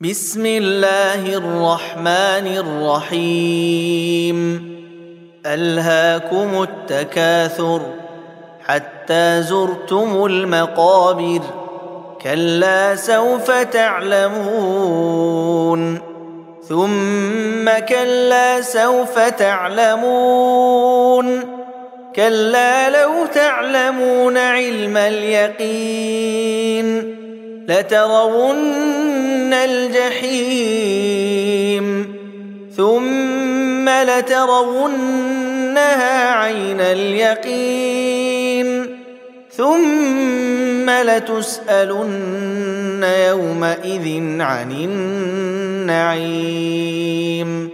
بسم الله الرحمن الرحيم ألهاكم التكاثر حتى زرتم المقابر كلا سوف تعلمون ثم كلا سوف تعلمون كلا لو تعلمون علم اليقين لترون الجحيم ثم لترونها عين اليقين ثم لتسألن يومئذ عن النعيم